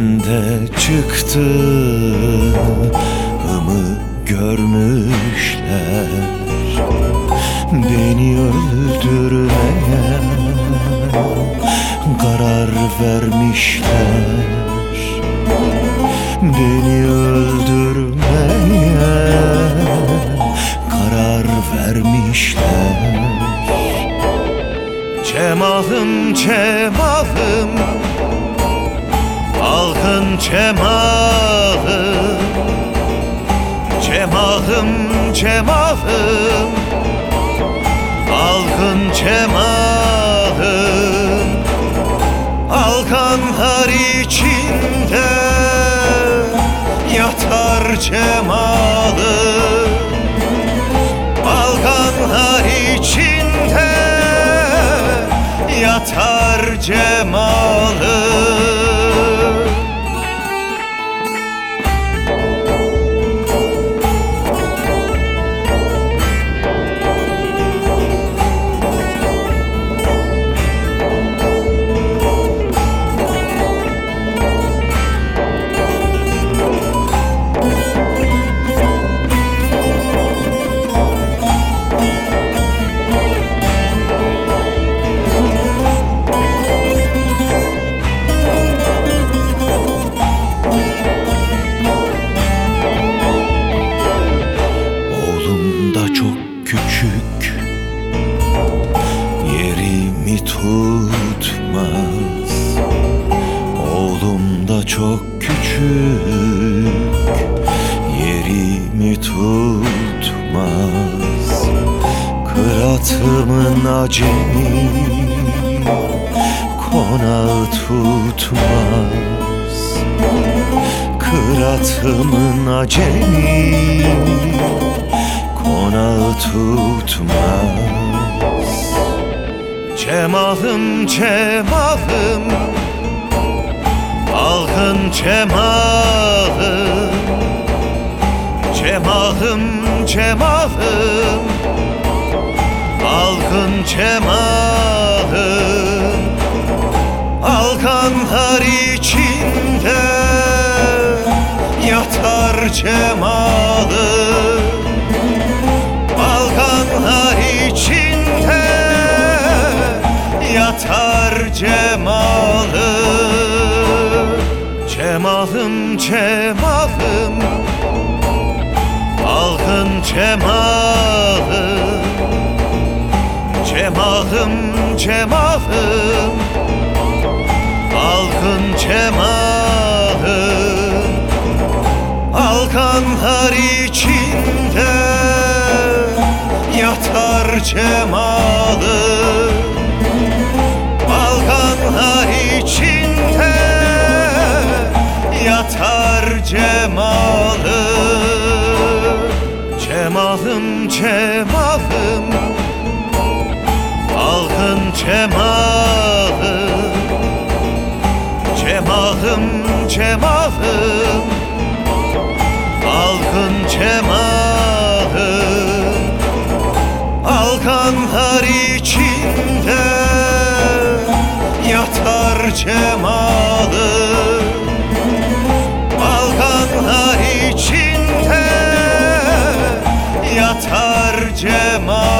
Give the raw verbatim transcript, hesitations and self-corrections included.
içinde çıktığımı görmüşler. Beni öldürmeye karar vermişler. Beni öldürmeye karar vermişler. Cemalım, cemalım, algın cemalım. Cemalım, cemalım, algın cemalım. Alganlar içinde yatar cemalım. Alganlar içinde yatar cemalım. Küçük, yerimi tutmaz. Oğlum da çok küçük, yerimi tutmaz. Kıratımın acemi konağı tutmaz. Kıratımın acemi konağı tutmaz. Cemalım, cemalım, algın cemalım. Cemalım, cemalım, algın cemalım. Alganlar içinde yatar cemalım. Alganlar içinde yatar cemalım. Cemalım, cemalım, algın cemalım. Cemalım, cemalım, algın cemalım. Alganlar içinde yatar cemalım. Alganlar içinde yatar cemalım. Cemalım, cemalım, algın cemalım. Cemalım, cemalım, algın cemalım. Alganlar içinde yatar cemalım. Alganlar içinde yatar cemalım.